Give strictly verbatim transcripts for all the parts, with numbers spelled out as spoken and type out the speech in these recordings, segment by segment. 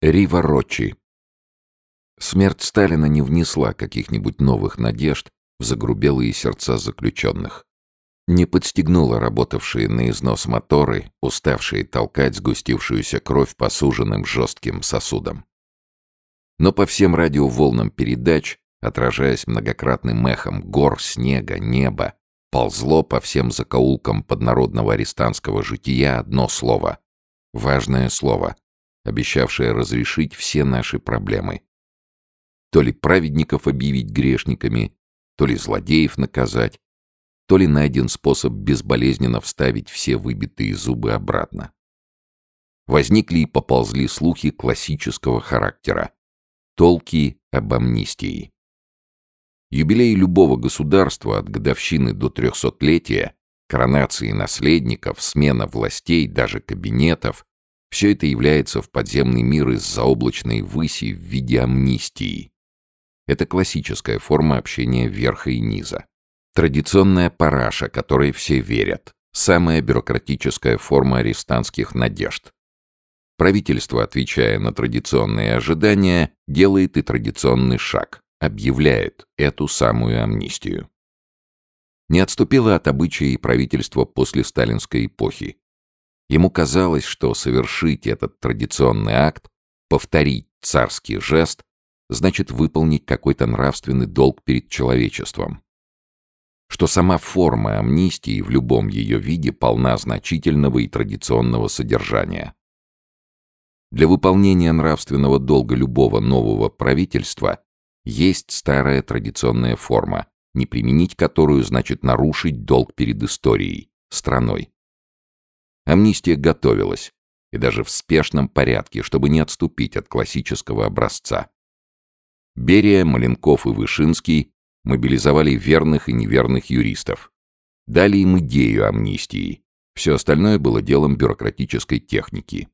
Рива Рочи. Смерть Сталина не внесла каких-нибудь новых надежд в загрубелые сердца заключенных. Не подстегнула работавшие на износ моторы, уставшие толкать сгустившуюся кровь по суженным жестким сосудам. Но по всем радиоволнам передач, отражаясь многократным эхом гор, снега, неба, ползло по всем закоулкам поднародного арестантского жития одно слово. Важное слово, обещавшее разрешить все наши проблемы. То ли праведников объявить грешниками, то ли злодеев наказать, то ли найден способ безболезненно вставить все выбитые зубы обратно. Возникли и поползли слухи классического характера. Толки об амнистии. Юбилей любого государства от годовщины до трехсотлетия, коронации наследников, смена властей, даже кабинетов — все это является в подземный мир из заоблачной выси в виде амнистии. Это классическая форма общения верха и низа. Традиционная параша, которой все верят. Самая бюрократическая форма арестантских надежд. Правительство, отвечая на традиционные ожидания, делает и традиционный шаг, объявляет эту самую амнистию. Не отступило от обычая и правительство после сталинской эпохи. Ему казалось, что совершить этот традиционный акт, повторить царский жест, значит выполнить какой-то нравственный долг перед человечеством. Что сама форма амнистии в любом ее виде полна значительного и традиционного содержания. Для выполнения нравственного долга любого нового правительства есть старая традиционная форма, не применить которую значит нарушить долг перед историей, страной. Амнистия готовилась, и даже в спешном порядке, чтобы не отступить от классического образца. Берия, Маленков и Вышинский мобилизовали верных и неверных юристов. Дали им идею амнистии. Все остальное было делом бюрократической техники.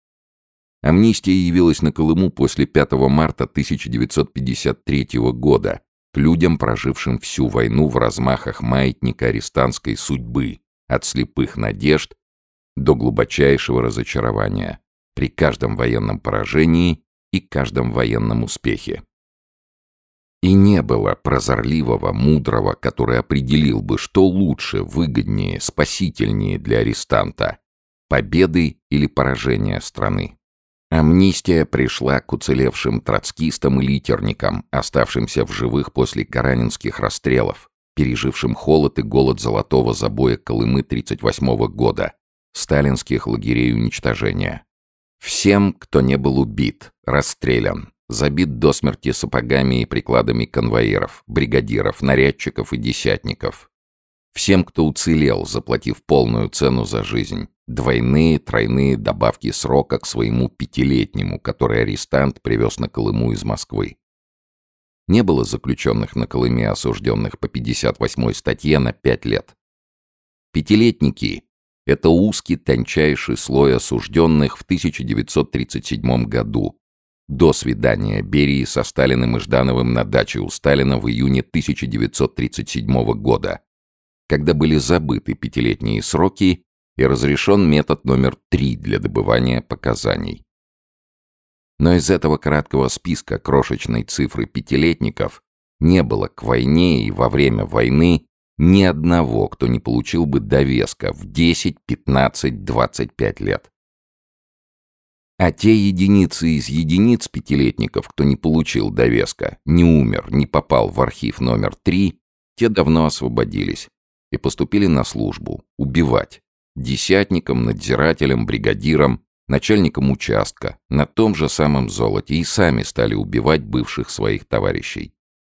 Амнистия явилась на Колыму после пятого марта тысяча девятьсот пятьдесят третьего года к людям, прожившим всю войну в размахах маятника арестантской судьбы, от слепых надежд до глубочайшего разочарования при каждом военном поражении и каждом военном успехе. И не было прозорливого, мудрого, который определил бы, что лучше, выгоднее, спасительнее для арестанта — победы или поражения страны. Амнистия пришла к уцелевшим троцкистам и литерникам, оставшимся в живых после гаранинских расстрелов, пережившим холод и голод золотого забоя Колымы тридцать восьмого года, сталинских лагерей уничтожения. Всем, кто не был убит, расстрелян, забит до смерти сапогами и прикладами конвоиров, бригадиров, нарядчиков и десятников. Всем, кто уцелел, заплатив полную цену за жизнь, двойные, тройные добавки срока к своему пятилетнему, который арестант привез на Колыму из Москвы. Не было заключенных на Колыме, осужденных по пятьдесят восьмой статье на пять лет. Пятилетники — это узкий, тончайший слой осужденных в тысяча девятьсот тридцать седьмом году, до свидания Берии со Сталиным и Ждановым на даче у Сталина в июне тысяча девятьсот тридцать седьмого года, когда были забыты пятилетние сроки и разрешен метод номер три для добывания показаний. Но из этого краткого списка крошечной цифры пятилетников не было к войне и во время войны ни одного, кто не получил бы довеска в десять, пятнадцать, двадцать пять лет. А те единицы из единиц пятилетников, кто не получил довеска, не умер, не попал в архив номер три, те давно освободились и поступили на службу, убивать, десятникам, надзирателям, бригадирам, начальникам участка, на том же самом золоте, и сами стали убивать бывших своих товарищей.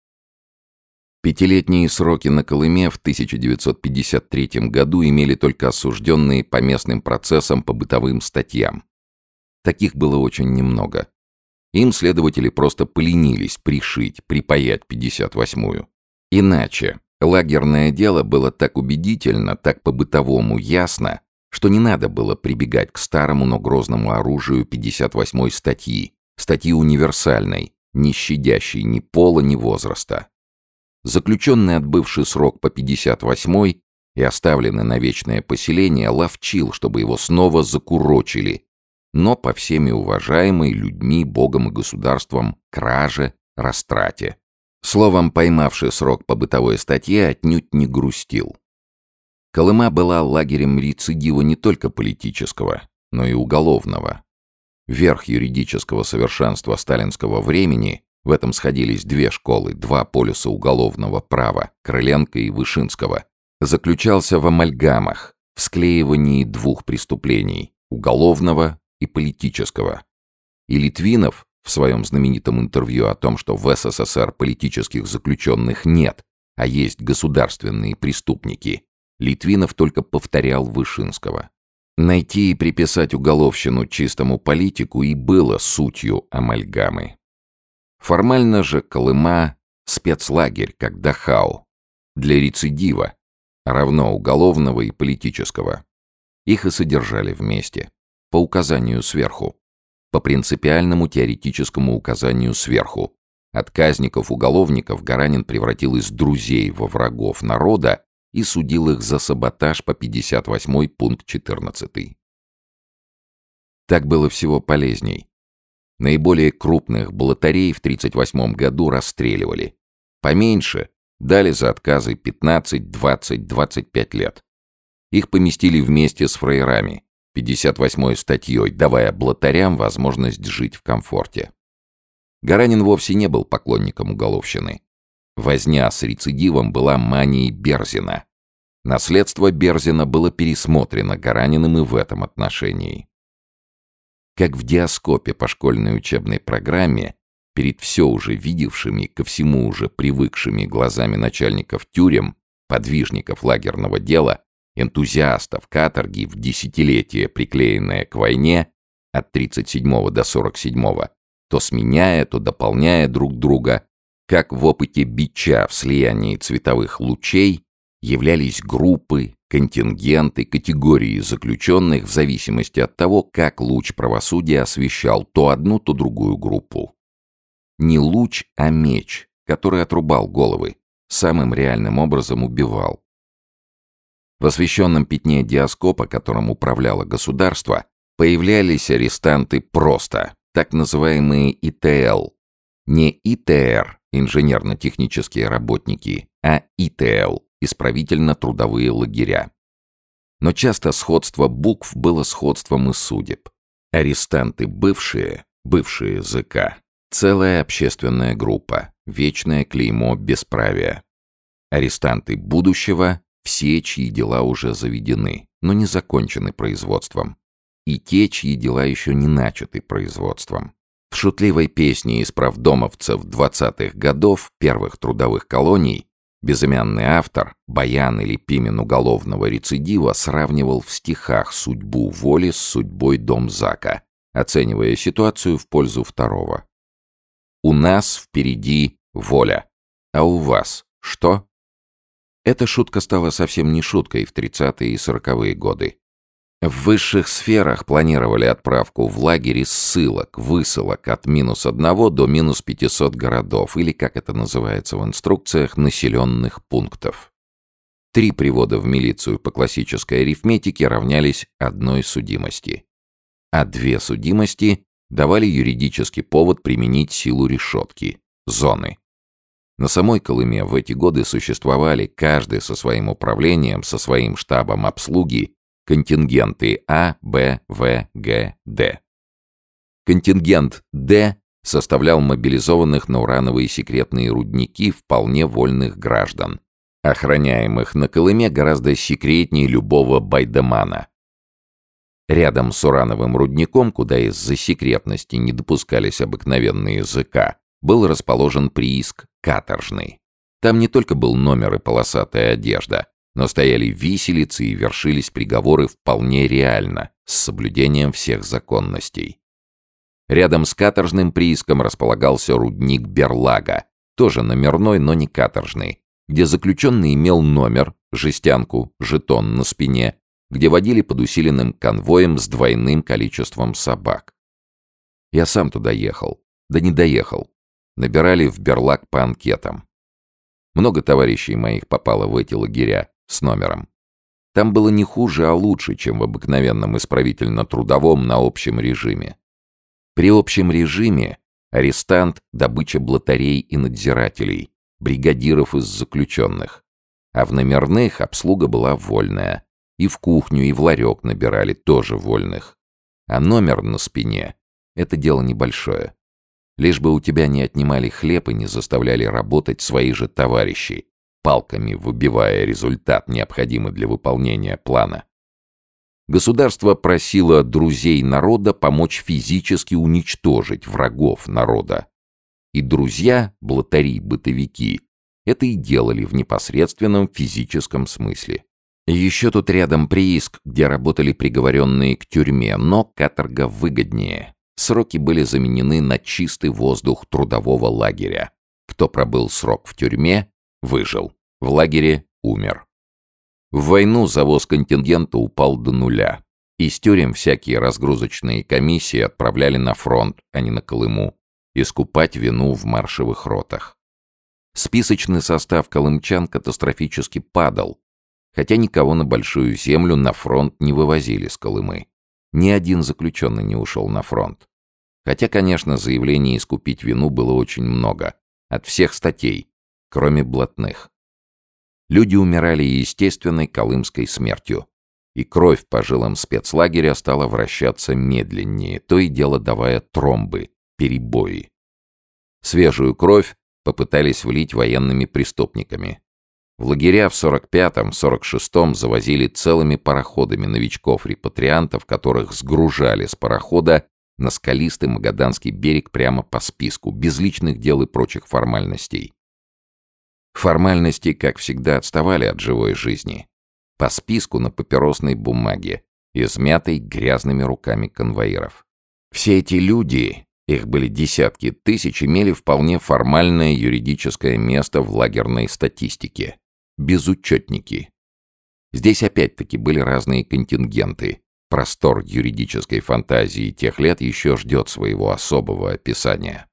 Пятилетние сроки на Колыме в тысяча девятьсот пятьдесят третьем году имели только осужденные по местным процессам по бытовым статьям. Таких было очень немного. Им следователи просто поленились пришить, припаять пятьдесят восьмую. Иначе лагерное дело было так убедительно, так по-бытовому ясно, что не надо было прибегать к старому, но грозному оружию пятьдесят восьмой статьи, статьи универсальной, не щадящей ни пола, ни возраста. Заключенный, отбывший срок по пятьдесят восьмой и оставленный на вечное поселение, ловчил, чтобы его снова закурочили, но по всеми уважаемой людьми, Богом и государством краже, растрате. Словом, поймавший срок по бытовой статье отнюдь не грустил. Колыма была лагерем рецидива не только политического, но и уголовного. Верх юридического совершенства сталинского времени — в этом сходились две школы, два полюса уголовного права, Крыленко и Вышинского — заключался в амальгамах, в склеивании двух преступлений — уголовного и политического. И Литвинов в своем знаменитом интервью о том, что в СССР политических заключенных нет, а есть государственные преступники, Литвинов только повторял Вышинского. Найти и приписать уголовщину чистому политику и было сутью амальгамы. Формально же Колыма — спецлагерь, как Дахау, для рецидива, равно уголовного и политического. Их и содержали вместе, по указанию сверху, по принципиальному теоретическому указанию сверху. Отказников-уголовников Гаранин превратил из друзей во врагов народа и судил их за саботаж по пятьдесят восьмой пункт четырнадцатый. Так было всего полезней. Наиболее крупных блатарей в тридцать восьмом году расстреливали. Поменьше дали за отказы пятнадцать, двадцать, двадцать пять лет. Их поместили вместе с фраерами, пятьдесят восьмой статьей, давая блатарям возможность жить в комфорте. Гаранин вовсе не был поклонником уголовщины. Возня с рецидивом была манией Берзина. Наследство Берзина было пересмотрено Гараниным и в этом отношении. Как в диаскопе по школьной учебной программе, перед все уже видевшими, ко всему уже привыкшими глазами начальников тюрем, подвижников лагерного дела, энтузиастов каторги в десятилетие, приклеенное к войне, от тридцать седьмого до сорок седьмого, то сменяя, то дополняя друг друга, как в опыте бича в слиянии цветовых лучей, являлись группы, контингенты, категории заключенных в зависимости от того, как луч правосудия освещал то одну, то другую группу. Не луч, а меч, который отрубал головы, самым реальным образом убивал. В освещенном пятне диаскопа, которым управляло государство, появлялись арестанты просто, так называемые И Т Л. Не И Т Р, инженерно-технические работники, а И Т Л, исправительно-трудовые лагеря. Но часто сходство букв было сходством и судеб. Арестанты бывшие, бывшие ЗК, целая общественная группа, вечное клеймо бесправия. Арестанты будущего — все, чьи дела уже заведены, но не закончены производством. И те, чьи дела еще не начаты производством. В шутливой песне исправдомовцев двадцатых годов, первых трудовых колоний, безымянный автор, баян или пимен уголовного рецидива, сравнивал в стихах судьбу воли с судьбой домзака, оценивая ситуацию в пользу второго. «У нас впереди воля, а у вас что?» Эта шутка стала совсем не шуткой в тридцатые и сороковые годы. В высших сферах планировали отправку в лагерь ссылок, высылок от минус одного до минус пятисот городов, или, как это называется в инструкциях, населенных пунктов. Три привода в милицию по классической арифметике равнялись одной судимости. А две судимости давали юридический повод применить силу решетки, зоны. На самой Колыме в эти годы существовали, каждый со своим управлением, со своим штабом обслуги, контингенты А, Б, В, Г, Д. Контингент Д составлял мобилизованных на урановые секретные рудники вполне вольных граждан, охраняемых на Колыме гораздо секретнее любого байдамана. Рядом с урановым рудником, куда из-за секретности не допускались обыкновенные ЗК, был расположен прииск каторжный. Там не только был номер и полосатая одежда, но стояли виселицы и вершились приговоры вполне реально, с соблюдением всех законностей. Рядом с каторжным прииском располагался рудник Берлага, тоже номерной, но не каторжный, где заключенный имел номер, жестянку, жетон на спине, где водили под усиленным конвоем с двойным количеством собак. Я сам туда ехал, да не доехал. Набирали в Берлаг по анкетам. Много товарищей моих попало в эти лагеря с номером. Там было не хуже, а лучше, чем в обыкновенном исправительно-трудовом на общем режиме. При общем режиме арестант — добыча блатарей и надзирателей, бригадиров из заключенных. А в номерных обслуга была вольная. И в кухню, и в ларек набирали тоже вольных. А номер на спине — это дело небольшое. Лишь бы у тебя не отнимали хлеб и не заставляли работать свои же товарищи, палками выбивая результат, необходимый для выполнения плана. Государство просило друзей народа помочь физически уничтожить врагов народа. И друзья, блатари-бытовики, это и делали в непосредственном физическом смысле. Еще тут рядом прииск, где работали приговоренные к тюрьме, но каторга выгоднее. Сроки были заменены на чистый воздух трудового лагеря. Кто пробыл срок в тюрьме, выжил. В лагере умер. В войну завоз контингента упал до нуля. Из тюрем всякие разгрузочные комиссии отправляли на фронт, а не на Колыму, искупать вину в маршевых ротах. Списочный состав колымчан катастрофически падал, хотя никого на Большую Землю на фронт не вывозили с Колымы. Ни один заключенный не ушел на фронт. Хотя, конечно, заявлений искупить вину было очень много, от всех статей, кроме блатных. Люди умирали естественной колымской смертью, и кровь по жилам спецлагеря стала вращаться медленнее, то и дело давая тромбы, перебои. Свежую кровь попытались влить военными преступниками. В лагеря в сорок пятом — сорок шестом завозили целыми пароходами новичков-репатриантов, которых сгружали с парохода на скалистый Магаданский берег прямо по списку, без личных дел и прочих формальностей. Формальности, как всегда, отставали от живой жизни. По списку на папиросной бумаге, измятой грязными руками конвоиров. Все эти люди, их были десятки тысяч, имели вполне формальное юридическое место в лагерной статистике. Безучетники. Здесь опять-таки были разные контингенты. Простор юридической фантазии тех лет еще ждет своего особого описания.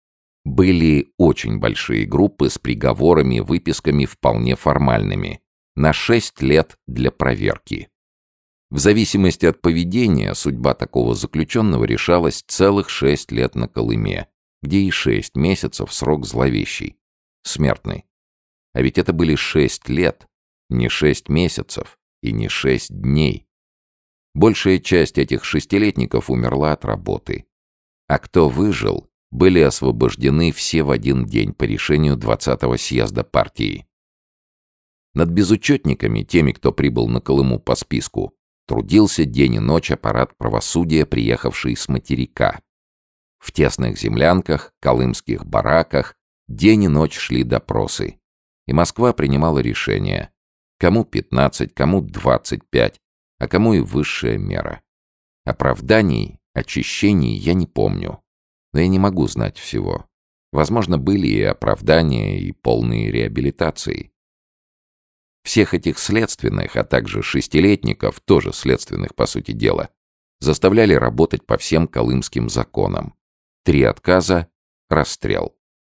Были очень большие группы с приговорами, выписками вполне формальными, на шесть лет для проверки. В зависимости от поведения судьба такого заключенного решалась целых шесть лет на Колыме, где и шесть месяцев срок зловещий, смертный. А ведь это были шесть лет, не шесть месяцев и не шесть дней. Большая часть этих шестилетников умерла от работы. А кто выжил, были освобождены все в один день по решению двадцатого съезда партии. Над безучетниками, теми, кто прибыл на Колыму по списку, трудился день и ночь аппарат правосудия, приехавший с материка. В тесных землянках, колымских бараках день и ночь шли допросы. И Москва принимала решение, кому пятнадцать, кому двадцать пять, а кому и высшая мера. Оправданий, очищений я не помню. Но я не могу знать всего. Возможно, были и оправдания, и полные реабилитации. Всех этих следственных, а также шестилетников, тоже следственных по сути дела, заставляли работать по всем колымским законам. Три отказа — расстрел.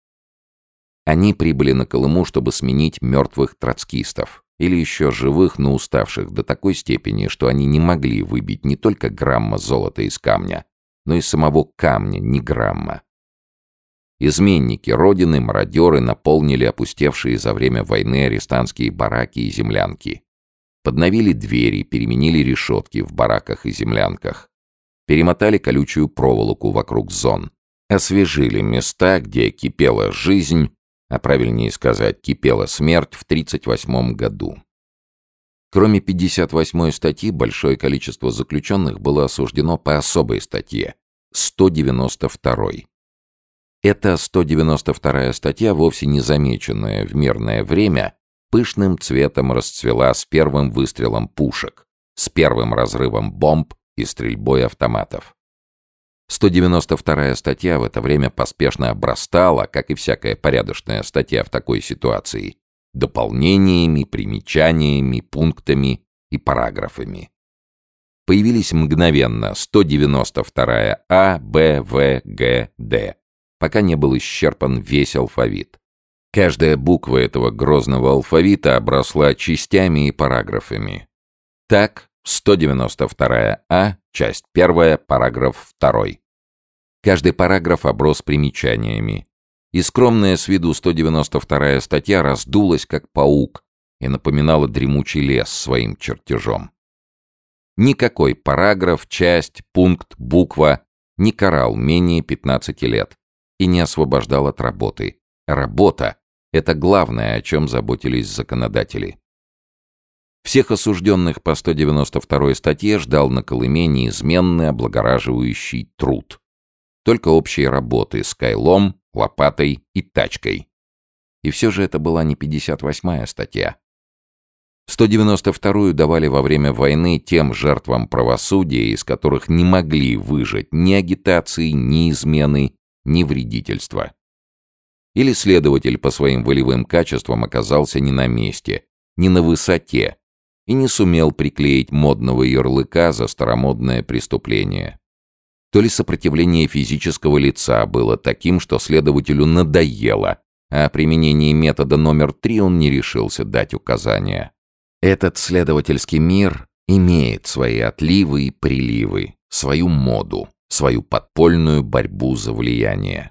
Они прибыли на Колыму, чтобы сменить мертвых троцкистов, или еще живых, но уставших до такой степени, что они не могли выбить не только грамма золота из камня, но и самого камня ни грамма. Изменники Родины, мародеры наполнили опустевшие за время войны арестантские бараки и землянки. Подновили двери, переменили решетки в бараках и землянках. Перемотали колючую проволоку вокруг зон. Освежили места, где кипела жизнь, а правильнее сказать, кипела смерть в тридцать восьмом году. Кроме пятьдесят восьмой статьи, большое количество заключенных было осуждено по особой статье — сто девяносто второй. Эта сто девяносто вторая статья, вовсе не замеченная в мирное время, пышным цветом расцвела с первым выстрелом пушек, с первым разрывом бомб и стрельбой автоматов. сто девяносто вторая статья в это время поспешно обрастала, как и всякая порядочная статья в такой ситуации, дополнениями, примечаниями, пунктами и параграфами. Появились мгновенно сто девяносто вторая А, Б, В, Г, Д, пока не был исчерпан весь алфавит. Каждая буква этого грозного алфавита обросла частями и параграфами. Так, сто девяносто вторая А, часть первая, параграф второй. Каждый параграф оброс примечаниями. И скромная с виду сто девяносто вторая статья раздулась, как паук, и напоминала дремучий лес своим чертежом. Никакой параграф, часть, пункт, буква не карал менее пятнадцати лет и не освобождал от работы. Работа — это главное, о чем заботились законодатели. Всех осужденных по сто девяносто второй статье ждал на Колыме неизменный облагораживающий труд. Только общие работы с кайлом, лопатой и тачкой. И все же это была не пятьдесят восьмая статья. сто девяносто вторую давали во время войны тем жертвам правосудия, из которых не могли выжить ни агитации, ни измены, ни вредительства. Или следователь по своим волевым качествам оказался не на месте, не на высоте, и не сумел приклеить модного ярлыка за старомодное преступление. То ли сопротивление физического лица было таким, что следователю надоело, а о применении метода номер три он не решился дать указания. Этот следовательский мир имеет свои отливы и приливы, свою моду, свою подпольную борьбу за влияние.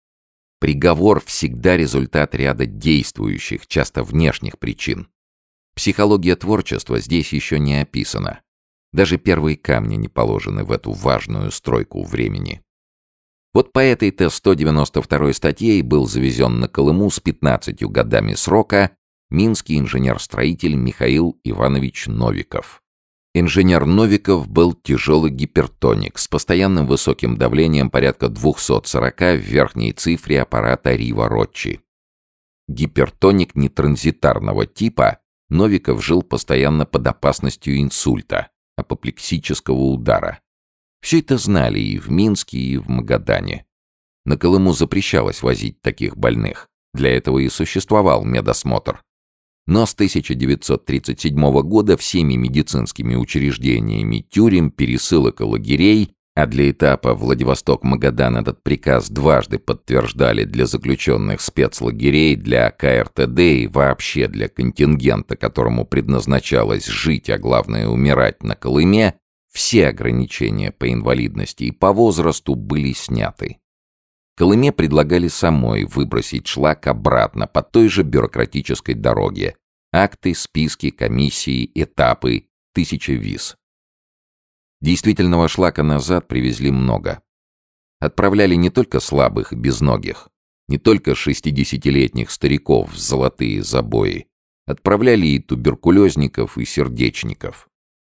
Приговор всегда результат ряда действующих, часто внешних причин. Психология творчества здесь еще не описана. Даже первые камни не положены в эту важную стройку времени. Вот по этой-то сто девяносто второй статье был завезен на Колыму с пятнадцатью годами срока минский инженер-строитель Михаил Иванович Новиков. Инженер Новиков был тяжелый гипертоник с постоянным высоким давлением порядка двухсот сорока в верхней цифре аппарата Рива-Роччи. Гипертоник нетранзитарного типа, Новиков жил постоянно под опасностью инсульта, апоплексического удара. Все это знали и в Минске, и в Магадане. На Колыму запрещалось возить таких больных. Для этого и существовал медосмотр. Но с тысяча девятьсот тридцать седьмого года всеми медицинскими учреждениями тюрем, пересылок и лагерей, а для этапа Владивосток-Магадан этот приказ дважды подтверждали для заключенных спецлагерей, для ка эр тэ дэ и вообще для контингента, которому предназначалось жить, а главное умирать на Колыме, все ограничения по инвалидности и по возрасту были сняты. Колыме предлагали самой выбросить шлак обратно по той же бюрократической дороге. Акты, списки, комиссии, этапы, тысяча виз. Действительного шлака назад привезли много. Отправляли не только слабых и безногих, не только шестидесятилетних стариков в золотые забои. Отправляли и туберкулезников, и сердечников.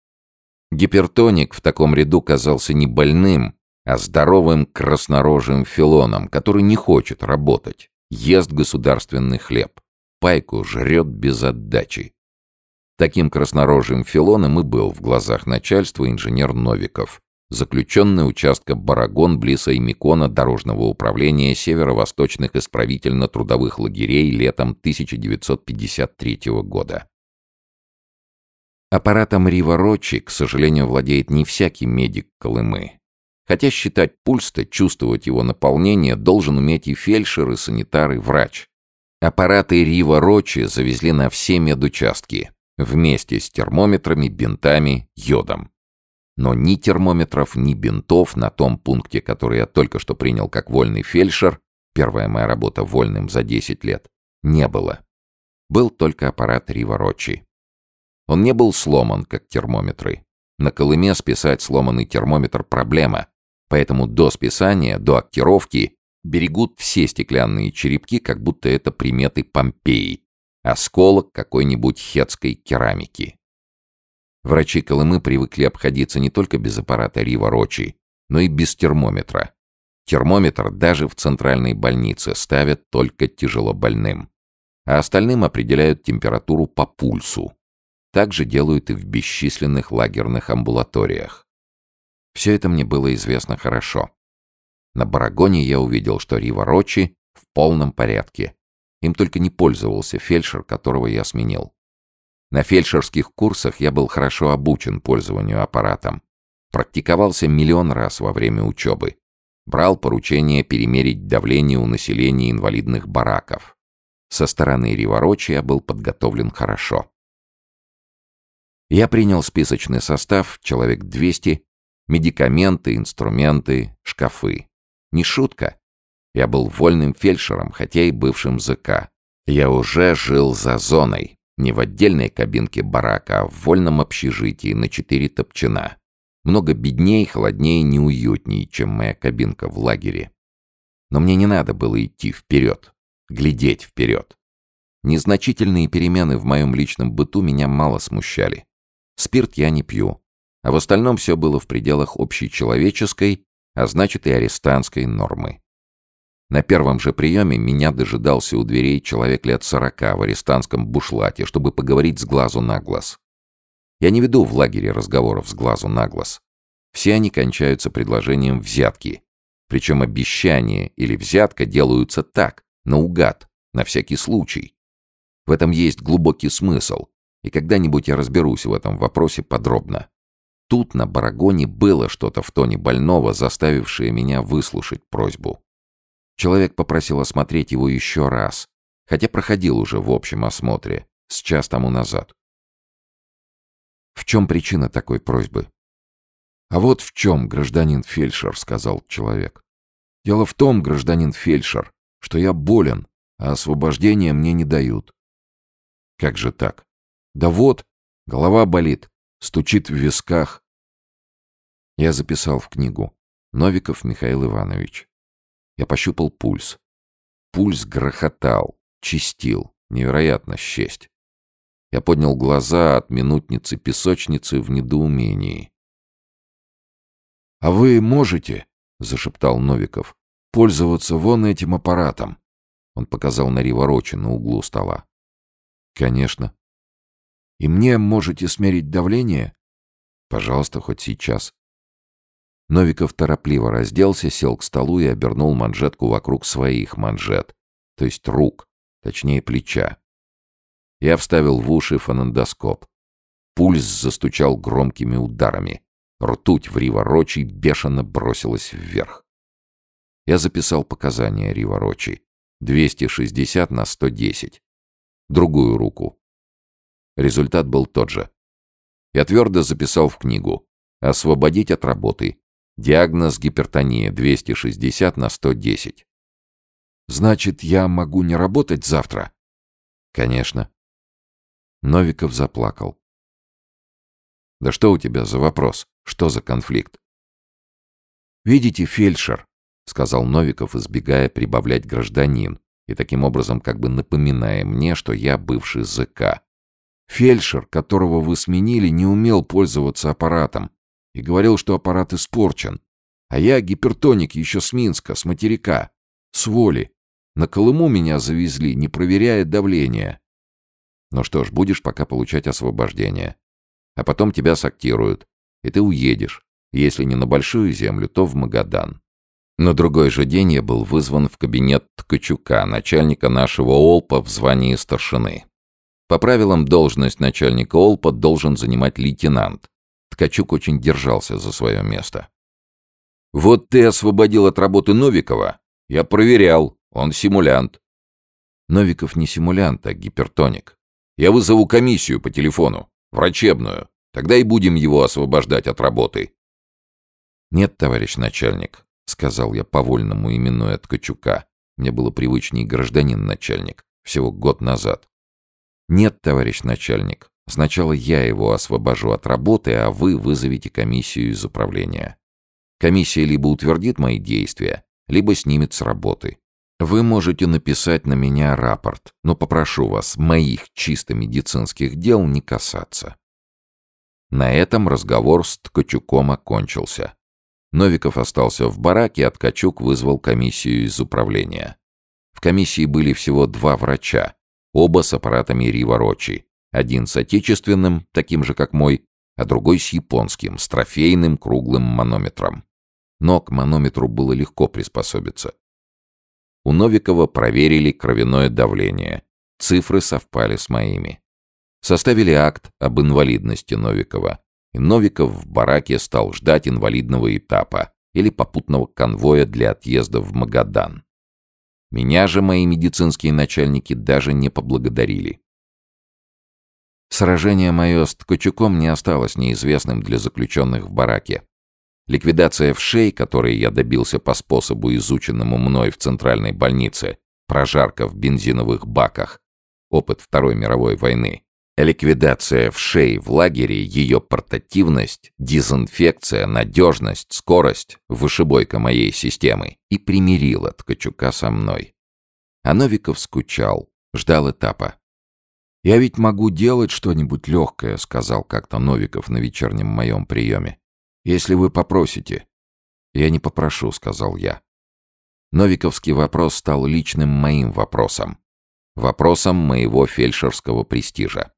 Гипертоник в таком ряду казался не больным, а здоровым краснорожим филоном, который не хочет работать, ест государственный хлеб, пайку жрет без отдачи. Таким краснорожим филоном и был в глазах начальства инженер Новиков, заключенный участка Барагон близ Аймикона Дорожного управления северо-восточных исправительно-трудовых лагерей летом тысяча девятьсот пятьдесят третьего года. Аппаратом Рива-Роччи, к сожалению, владеет не всякий медик Колымы. Хотя считать пульс-то, чувствовать его наполнение должен уметь и фельдшер, и санитар, и врач. Аппараты Рива-Роччи завезли на все медучастки, вместе с термометрами, бинтами, йодом. Но ни термометров, ни бинтов на том пункте, который я только что принял как вольный фельдшер, первая моя работа вольным за десять лет, не было. Был только аппарат Рива-Роччи. Он не был сломан, как термометры. На Колыме списать сломанный термометр — проблема, поэтому до списания, до актировки берегут все стеклянные черепки, как будто это приметы Помпеи, осколок какой-нибудь хетской керамики. Врачи Колымы привыкли обходиться не только без аппарата Рива-Роччи, но и без термометра. Термометр даже в центральной больнице ставят только тяжелобольным, а остальным определяют температуру по пульсу. Так же делают и в бесчисленных лагерных амбулаториях. Все это мне было известно хорошо. На Барагоне я увидел, что Рива-Роччи в полном порядке. Им только не пользовался фельдшер, которого я сменил. На фельдшерских курсах я был хорошо обучен пользованию аппаратом. Практиковался миллион раз во время учебы. Брал поручение перемерить давление у населения инвалидных бараков. Со стороны Рива-Роччи я был подготовлен хорошо. Я принял списочный состав, человек двести, медикаменты, инструменты, шкафы. Не шутка. Я был вольным фельдшером, хотя и бывшим ЗК. Я уже жил за зоной. Не в отдельной кабинке барака, а в вольном общежитии на четыре топчина. Много бедней, холоднее, неуютней, чем моя кабинка в лагере. Но мне не надо было идти вперед, глядеть вперед. Незначительные перемены в моем личном быту меня мало смущали. Спирт я не пью, а в остальном все было в пределах общечеловеческой, а значит и арестантской нормы. На первом же приеме меня дожидался у дверей человек лет сорока в арестантском бушлате, чтобы поговорить с глазу на глаз. Я не веду в лагере разговоров с глазу на глаз. Все они кончаются предложением взятки. Причем обещание или взятка делаются так, наугад, на всякий случай. В этом есть глубокий смысл, и когда-нибудь я разберусь в этом вопросе подробно. Тут, на Барагоне, было что-то в тоне больного, заставившее меня выслушать просьбу. Человек попросил осмотреть его еще раз, хотя проходил уже в общем осмотре, с час тому назад. В чем причина такой просьбы? А вот в чем, гражданин фельдшер, сказал человек. Дело в том, гражданин фельдшер, что я болен, а освобождения мне не дают. Как же так? Да вот, голова болит, стучит в висках. Я записал в книгу. Новиков Михаил Иванович. Я пощупал пульс. Пульс грохотал, чистил, невероятно счесть. Я поднял глаза от минутницы-песочницы в недоумении. «А вы можете, — зашептал Новиков, — пользоваться вон этим аппаратом?» Он показал на Риворочи на углу стола. «Конечно». «И мне можете смерить давление?» «Пожалуйста, хоть сейчас». Новиков торопливо разделся, сел к столу и обернул манжетку вокруг своих манжет, то есть рук, точнее плеча. Я вставил в уши фонендоскоп. Пульс застучал громкими ударами. Ртуть в Риворочи бешено бросилась вверх. Я записал показания Риворочи. двести шестьдесят на сто десять. Другую руку. Результат был тот же. Я твердо записал в книгу. Освободить от работы. Диагноз гипертония двести шестьдесят на сто десять. «Значит, я могу не работать завтра?» «Конечно». Новиков заплакал. «Да что у тебя за вопрос? Что за конфликт?» «Видите, фельдшер», — сказал Новиков, избегая прибавлять гражданин, и таким образом как бы напоминая мне, что я бывший ЗК. «Фельдшер, которого вы сменили, не умел пользоваться аппаратом и говорил, что аппарат испорчен. А я гипертоник еще с Минска, с материка, с воли. На Колыму меня завезли, не проверяя давление. Ну что ж, будешь пока получать освобождение. А потом тебя сактируют, и ты уедешь. Если не на Большую Землю, то в Магадан». На другой же день я был вызван в кабинет Ткачука, начальника нашего Олпа в звании старшины. По правилам, должность начальника Олпа должен занимать лейтенант. Ткачук очень держался за свое место. «Вот ты освободил от работы Новикова. Я проверял, он симулянт». «Новиков не симулянт, а гипертоник. Я вызову комиссию по телефону, врачебную. Тогда и будем его освобождать от работы». «Нет, товарищ начальник», — сказал я по-вольному, именуя Ткачука. Мне было привычней гражданин-начальник, всего год назад. «Нет, товарищ начальник. Сначала я его освобожу от работы, а вы вызовете комиссию из управления. Комиссия либо утвердит мои действия, либо снимет с работы. Вы можете написать на меня рапорт, но попрошу вас моих чисто медицинских дел не касаться». На этом разговор с Ткачуком окончился. Новиков остался в бараке, а Ткачук вызвал комиссию из управления. В комиссии были всего два врача, оба с аппаратами Риворочи. Один с отечественным, таким же как мой, а другой с японским, с трофейным круглым манометром. Но к манометру было легко приспособиться. У Новикова проверили кровяное давление. Цифры совпали с моими. Составили акт об инвалидности Новикова. И Новиков в бараке стал ждать инвалидного этапа или попутного конвоя для отъезда в Магадан. Меня же мои медицинские начальники даже не поблагодарили. Сражение мое с Ткачуком не осталось неизвестным для заключенных в бараке. Ликвидация вшей, которой я добился по способу, изученному мной в центральной больнице, прожарка в бензиновых баках, опыт Второй мировой войны, ликвидация вшей в лагере, ее портативность, дезинфекция, надежность, скорость, вышибойка моей системы и примирила Ткачука со мной. А Новиков скучал, ждал этапа. «Я ведь могу делать что-нибудь легкое», — сказал как-то Новиков на вечернем моем приеме. «Если вы попросите». «Я не попрошу», — сказал я. Новиковский вопрос стал личным моим вопросом. Вопросом моего фельдшерского престижа.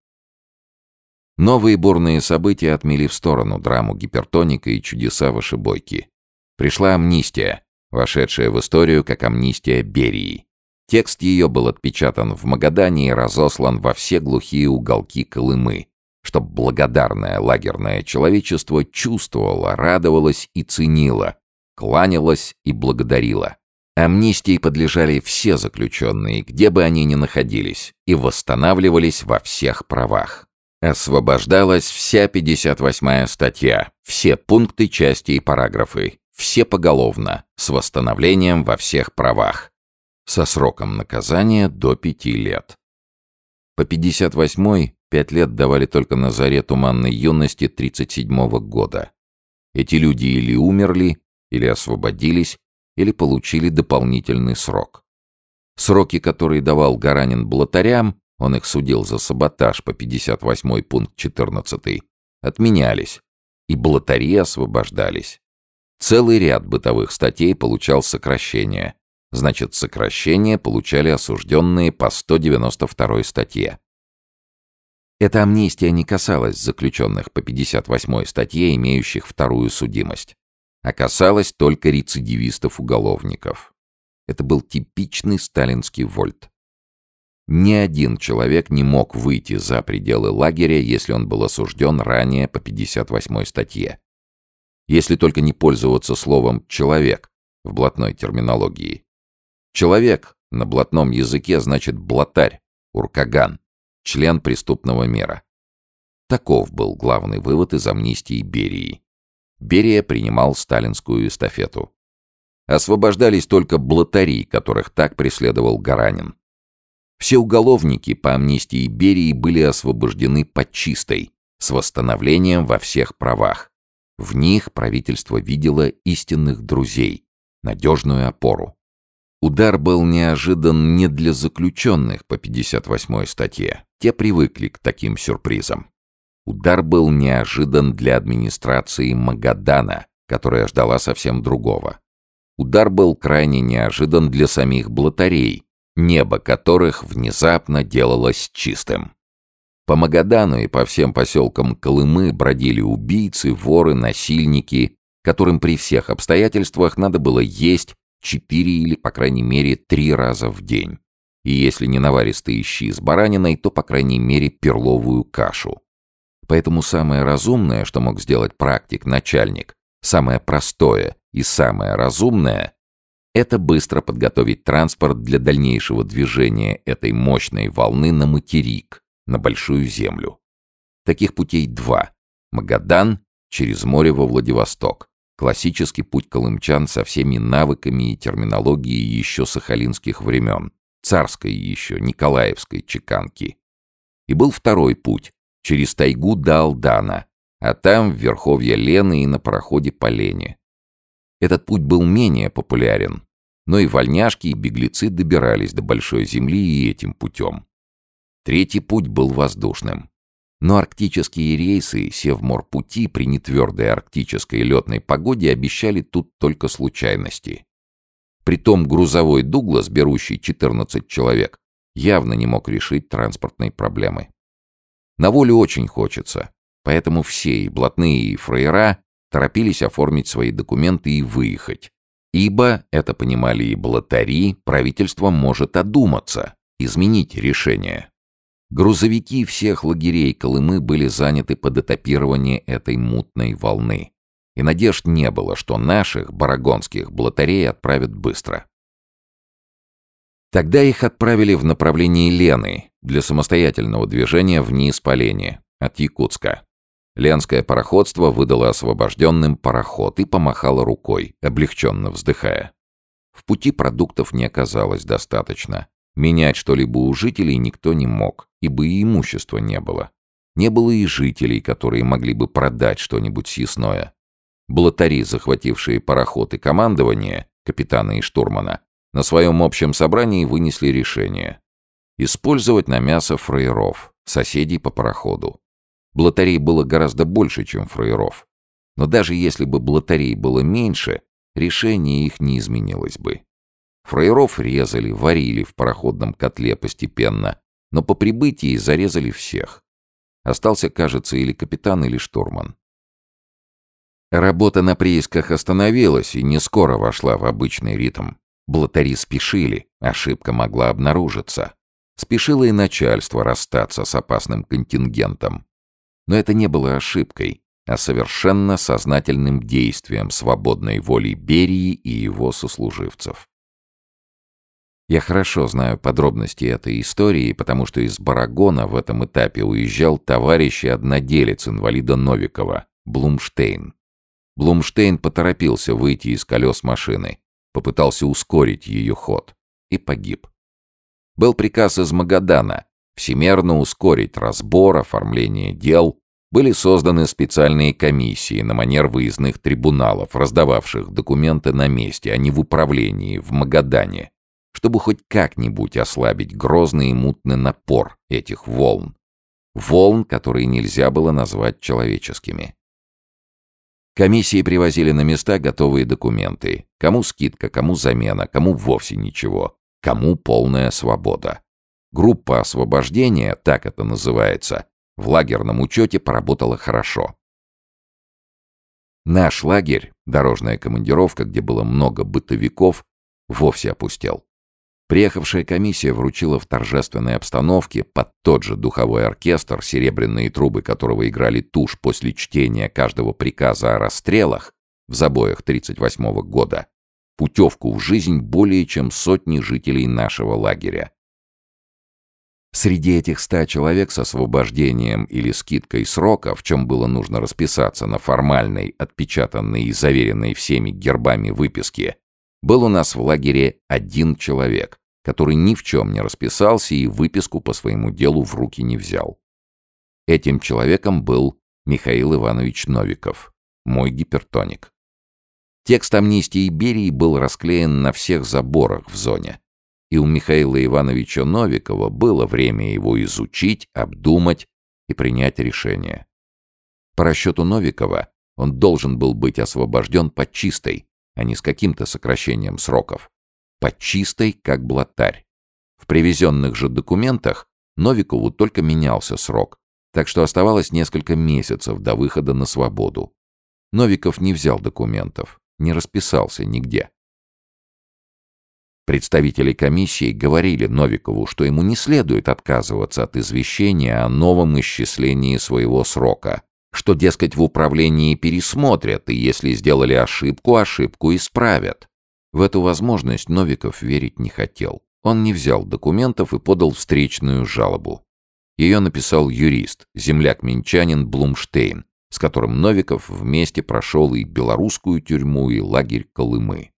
Новые бурные события отмели в сторону драму гипертоника и чудеса вышибойки. Пришла амнистия, вошедшая в историю как амнистия Берии. Текст ее был отпечатан в Магадане и разослан во все глухие уголки Колымы, чтоб благодарное лагерное человечество чувствовало, радовалось и ценило, кланялось и благодарило. Амнистии подлежали все заключенные, где бы они ни находились, и восстанавливались во всех правах. Освобождалась вся пятьдесят восьмая статья, все пункты, части и параграфы, все поголовно, с восстановлением во всех правах, со сроком наказания до пяти лет. По пятьдесят восьмой пять лет давали только на заре туманной юности тридцать седьмого года. Эти люди или умерли, или освободились, или получили дополнительный срок. Сроки, которые давал Гаранин блатарям, он их судил за саботаж по пятьдесят восьмой пункт четырнадцатый, отменялись, и блатари освобождались. Целый ряд бытовых статей получал сокращение. Значит, сокращение получали осужденные по сто девяносто второй статье. Эта амнистия не касалась заключенных по пятьдесят восьмой статье, имеющих вторую судимость, а касалась только рецидивистов-уголовников. Это был типичный сталинский вольт. Ни один человек не мог выйти за пределы лагеря, если он был осужден ранее по пятьдесят восьмой статье. Если только не пользоваться словом «человек» в блатной терминологии. Человек на блатном языке значит блатарь, уркаган, член преступного мира. Таков был главный вывод из амнистии Берии. Берия принимал сталинскую эстафету. Освобождались только блатари, которых так преследовал Гаранин. Все уголовники по амнистии Берии были освобождены по чистой, с восстановлением во всех правах. В них правительство видело истинных друзей, надежную опору. Удар был неожидан не для заключенных по пятьдесят восьмой статье. Те привыкли к таким сюрпризам. Удар был неожидан для администрации Магадана, которая ждала совсем другого. Удар был крайне неожидан для самих блатарей, небо которых внезапно делалось чистым. По Магадану и по всем поселкам Колымы бродили убийцы, воры, насильники, которым при всех обстоятельствах надо было есть четыре или, по крайней мере, три раза в день. И если не наваристые щи с бараниной, то, по крайней мере, перловую кашу. Поэтому самое разумное, что мог сделать практик-начальник, самое простое и самое разумное — это быстро подготовить транспорт для дальнейшего движения этой мощной волны на материк, на Большую Землю. Таких путей два. Магадан через море во Владивосток. Классический путь колымчан со всеми навыками и терминологией еще сахалинских времен, царской еще, николаевской чеканки. И был второй путь, через тайгу до Алдана, а там в верховья Лены и на пароходе по Лене. Этот путь был менее популярен, но и вольняшки, и беглецы добирались до Большой Земли и этим путем. Третий путь был воздушным. Но арктические рейсы Севморпути при нетвердой арктической летной погоде обещали тут только случайности. Притом грузовой «Дуглас», берущий четырнадцать человек, явно не мог решить транспортной проблемы. На волю очень хочется, поэтому все, и блатные, и фраера, торопились оформить свои документы и выехать. Ибо, это понимали и блатари, правительство может одуматься, изменить решение. Грузовики всех лагерей Колымы были заняты под этапирование этой мутной волны. И надежд не было, что наших барагонских блатарей отправят быстро. Тогда их отправили в направлении Лены для самостоятельного движения вниз по Лене, от Якутска. Ленское пароходство выдало освобожденным пароход и помахало рукой, облегченно вздыхая. В пути продуктов не оказалось достаточно. Менять что-либо у жителей никто не мог, ибо и имущества не было. Не было и жителей, которые могли бы продать что-нибудь съестное. Блатари, захватившие пароход и командование, капитана и штурмана, на своем общем собрании вынесли решение использовать на мясо фраеров, соседей по пароходу. Блатарей было гораздо больше, чем фраеров. Но даже если бы блатарей было меньше, решение их не изменилось бы. Фраеров резали, варили в пароходном котле постепенно, но по прибытии зарезали всех. Остался, кажется, или капитан, или штурман. Работа на приисках остановилась и не скоро вошла в обычный ритм. Блатари спешили, ошибка могла обнаружиться. Спешило и начальство расстаться с опасным контингентом. Но это не было ошибкой, а совершенно сознательным действием свободной воли Берии и его сослуживцев. Я хорошо знаю подробности этой истории, потому что из Барагона в этом этапе уезжал товарищ и одноделец инвалида Новикова, Блумштейн. Блумштейн поторопился выйти из колес машины, попытался ускорить ее ход и погиб. Был приказ из Магадана всемерно ускорить разбор, оформление дел. Были созданы специальные комиссии на манер выездных трибуналов, раздававших документы на месте, а не в управлении, в Магадане, чтобы хоть как-нибудь ослабить грозный и мутный напор этих волн. Волн, которые нельзя было назвать человеческими. Комиссии привозили на места готовые документы. Кому скидка, кому замена, кому вовсе ничего, кому полная свобода. Группа освобождения, так это называется, в лагерном учете поработала хорошо. Наш лагерь, дорожная командировка, где было много бытовиков, вовсе опустел. Приехавшая комиссия вручила в торжественной обстановке под тот же духовой оркестр, серебряные трубы которого играли тушь после чтения каждого приказа о расстрелах в забоях тридцать восьмого года, путевку в жизнь более чем сотни жителей нашего лагеря. Среди этих ста человек с освобождением или скидкой срока, в чем было нужно расписаться на формальной, отпечатанной и заверенной всеми гербами выписке, был у нас в лагере один человек, который ни в чем не расписался и выписку по своему делу в руки не взял. Этим человеком был Михаил Иванович Новиков, мой гипертоник. Текст амнистии Берии был расклеен на всех заборах в зоне, и у Михаила Ивановича Новикова было время его изучить, обдумать и принять решение. По расчету Новикова он должен был быть освобожден под чистой, а не с каким-то сокращением сроков. Под чистой, как блатарь. В привезенных же документах Новикову только менялся срок, так что оставалось несколько месяцев до выхода на свободу. Новиков не взял документов, не расписался нигде. Представители комиссии говорили Новикову, что ему не следует отказываться от извещения о новом исчислении своего срока, что, дескать, в управлении пересмотрят, и если сделали ошибку, ошибку исправят. В эту возможность Новиков верить не хотел. Он не взял документов и подал встречную жалобу. Ее написал юрист, земляк-минчанин Блумштейн, с которым Новиков вместе прошел и белорусскую тюрьму, и лагерь Колымы.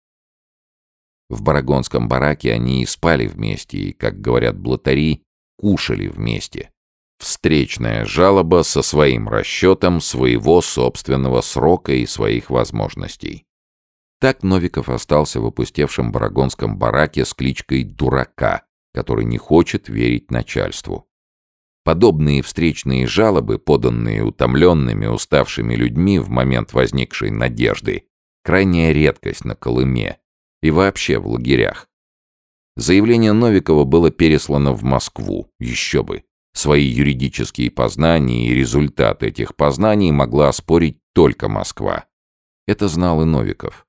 В барагонском бараке они и спали вместе, и, как говорят блатари, кушали вместе. Встречная жалоба со своим расчетом своего собственного срока и своих возможностей. Так Новиков остался в опустевшем барагонском бараке с кличкой «Дурака», который не хочет верить начальству. Подобные встречные жалобы, поданные утомленными, уставшими людьми в момент возникшей надежды, крайняя редкость на Колыме и вообще в лагерях. Заявление Новикова было переслано в Москву, еще бы. Свои юридические познания и результат этих познаний могла оспорить только Москва. Это знал и Новиков.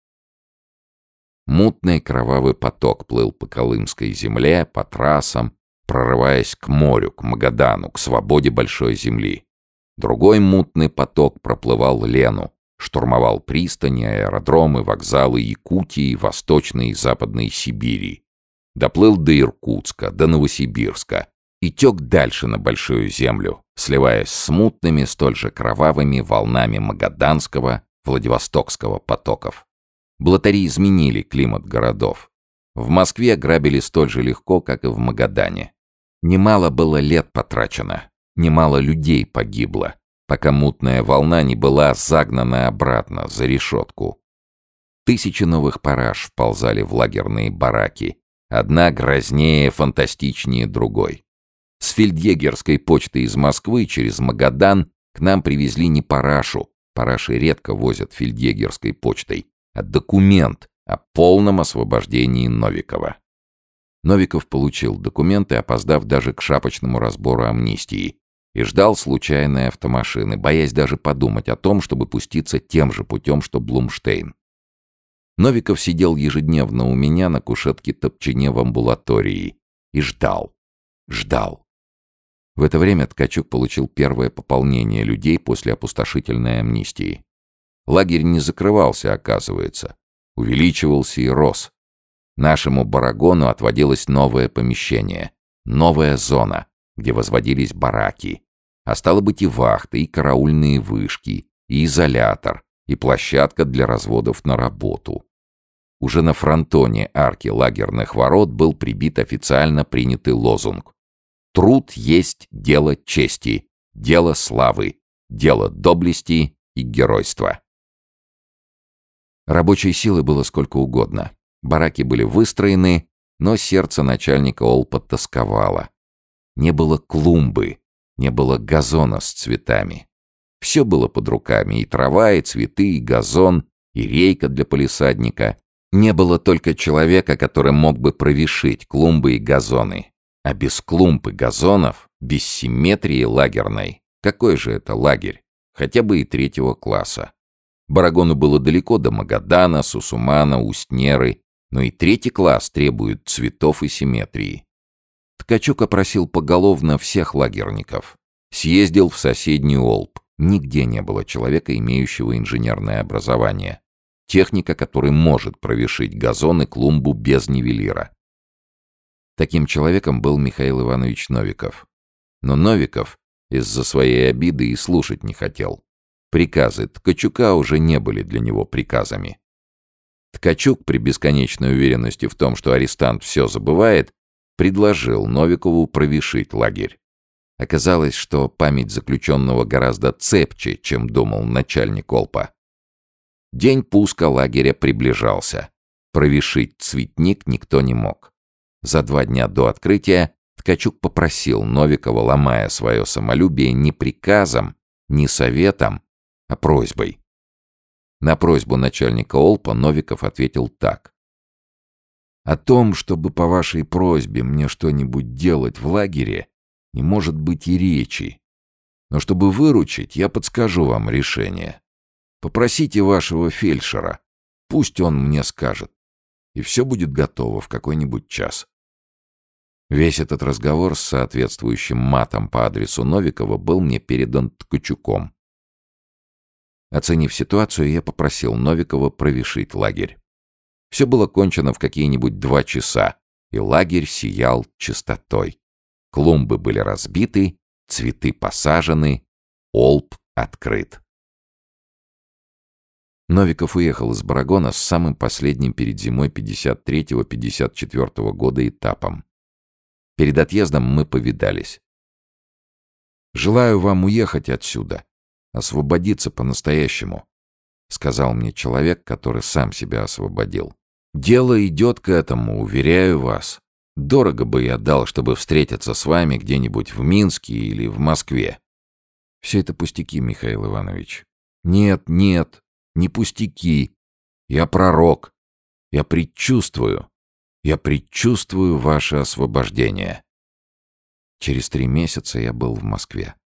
Мутный кровавый поток плыл по колымской земле, по трассам, прорываясь к морю, к Магадану, к свободе большой земли. Другой мутный поток проплывал Лену, штурмовал пристани, аэродромы, вокзалы Якутии, Восточной и Западной Сибири. Доплыл до Иркутска, до Новосибирска и тек дальше на Большую Землю, сливаясь с мутными, столь же кровавыми волнами Магаданского, Владивостокского потоков. Блатари изменили климат городов. В Москве грабили столь же легко, как и в Магадане. Немало было лет потрачено, немало людей погибло, пока мутная волна не была загнана обратно за решетку. Тысячи новых параж вползали в лагерные бараки, одна грознее, фантастичнее другой. С фельдъегерской почты из Москвы через Магадан к нам привезли не парашу, параши редко возят фельдъегерской почтой, а документ о полном освобождении Новикова. Новиков получил документы, опоздав даже к шапочному разбору амнистии, и ждал случайной автомашины, боясь даже подумать о том, чтобы пуститься тем же путем, что Блумштейн. Новиков сидел ежедневно у меня на кушетке-топчине в амбулатории и ждал, ждал. В это время Ткачук получил первое пополнение людей после опустошительной амнистии. Лагерь не закрывался, оказывается, увеличивался и рос. Нашему барагону отводилось новое помещение, новая зона, где возводились бараки, а стало быть и вахты, и караульные вышки, и изолятор, и площадка для разводов на работу. Уже на фронтоне арки лагерных ворот был прибит официально принятый лозунг: «Труд есть дело чести, дело славы, дело доблести и геройства». Рабочей силы было сколько угодно. Бараки были выстроены, но сердце начальника Олпа тосковало. Не было клумбы, не было газона с цветами. Все было под руками: и трава, и цветы, и газон, и рейка для палисадника. Не было только человека, который мог бы провишить клумбы и газоны. А без клумб и газонов, без симметрии лагерной, какой же это лагерь? Хотя бы и третьего класса. Барагону было далеко до Магадана, Сусумана, Устнеры, но и третий класс требует цветов и симметрии. Ткачук опросил поголовно всех лагерников. Съездил в соседний Олп. Нигде не было человека, имеющего инженерное образование. Техника, который может провишить газон и клумбу без нивелира. Таким человеком был Михаил Иванович Новиков. Но Новиков из-за своей обиды и слушать не хотел. Приказы Ткачука уже не были для него приказами. Ткачук, при бесконечной уверенности в том, что арестант все забывает, предложил Новикову провишить лагерь. Оказалось, что память заключенного гораздо цепче, чем думал начальник Олпа. День пуска лагеря приближался. Провишить цветник никто не мог. За два дня до открытия Ткачук попросил Новикова, ломая свое самолюбие, не приказом, не советом, а просьбой. На просьбу начальника Олпа Новиков ответил так: «О том, чтобы по вашей просьбе мне что-нибудь делать в лагере, не может быть и речи. Но чтобы выручить, я подскажу вам решение. Попросите вашего фельдшера, пусть он мне скажет, и все будет готово в какой-нибудь час». Весь этот разговор с соответствующим матом по адресу Новикова был мне передан Ткачуком. Оценив ситуацию, я попросил Новикова провишить лагерь. Все было кончено в какие-нибудь два часа, и лагерь сиял чистотой. Клумбы были разбиты, цветы посажены, Олп открыт. Новиков уехал из Барагона с самым последним перед зимой пятьдесят третьего — пятьдесят четвёртого года этапом. Перед отъездом мы повидались. «Желаю вам уехать отсюда, освободиться по-настоящему», — сказал мне человек, который сам себя освободил. «Дело идет к этому, уверяю вас. Дорого бы я дал, чтобы встретиться с вами где-нибудь в Минске или в Москве». «Все это пустяки, Михаил Иванович». «Нет, нет, не пустяки. Я пророк. Я предчувствую. Я предчувствую ваше освобождение». Через три месяца я был в Москве.